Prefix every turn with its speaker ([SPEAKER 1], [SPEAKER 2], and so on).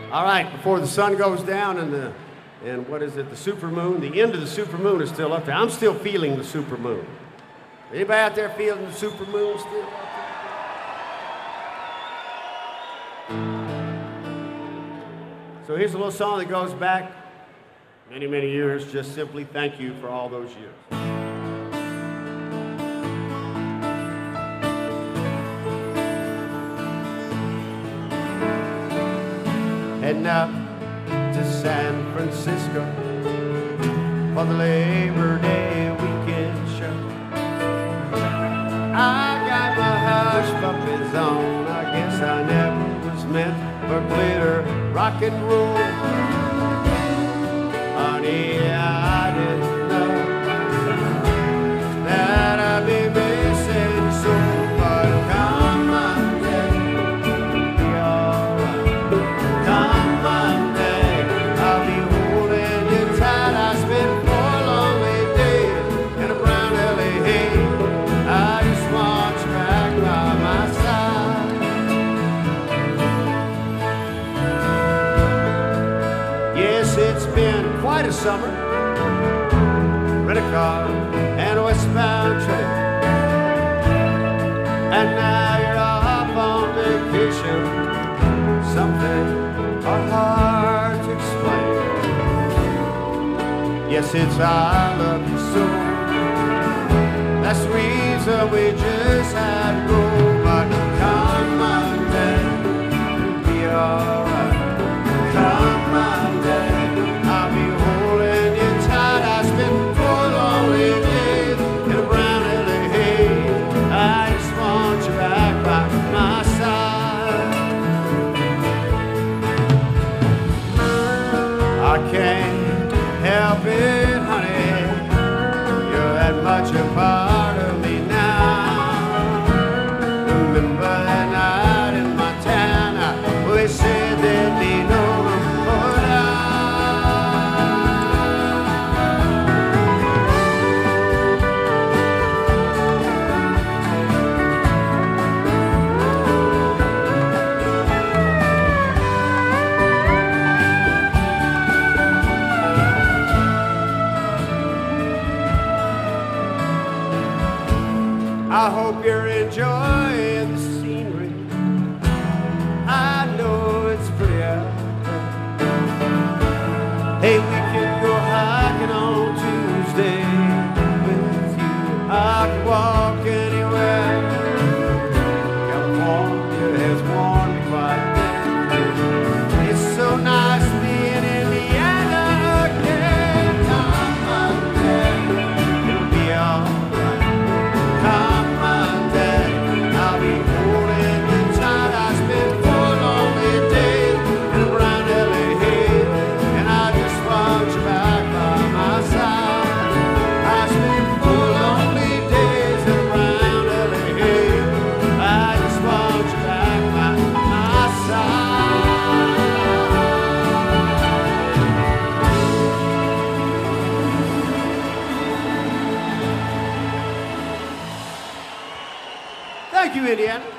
[SPEAKER 1] All right, before the sun goes down and what is it, the supermoon, the end of the supermoon is still up there. I'm still feeling the supermoon. Anybody out there feeling the supermoon still? So here's a little song that goes back many, many years. Just simply thank you for all those years. Heading up to San Francisco for the Labor Day weekend show. I got my hush puppies on. I guess I never was meant for glitter, rock and roll. Honey, I didn't know that I'd be missing so. But come Monday, be alright. Come Monday, I'll be holding you tight. I spent 4 lonely days in a brown LA haze. I just want you back by my side. Yes, it's been quite a summer. Rent a car and a westbound train, and now you're off on vacation. Something hard to explain. Yes, it's I love you so. That's the reason we just had to go. But come Monday, it'll be alright. Come Monday, I'll be holding you tight. I spent 4 lonely days in a brown LA haze. I just want you back by my side. I can't help it, honey. You're that much a part of me now. Remember that night in Montana, we said there'd be no going out. I hope you're enjoying the scenery. I know it's pretty out there. Hey, we can go hiking on Tuesday with you. I can walk anywhere. California has worn me quite thin. It's so nice being in Indiana again. Come Monday, it'll be alright. Come Monday, I'll be holding you tight. I spent 4 lonely days in a brown LA haze, and I just want you back by my side. I spent 4 lonely days in a brown LA haze. I just want you back by my side. Thank you, Indiana.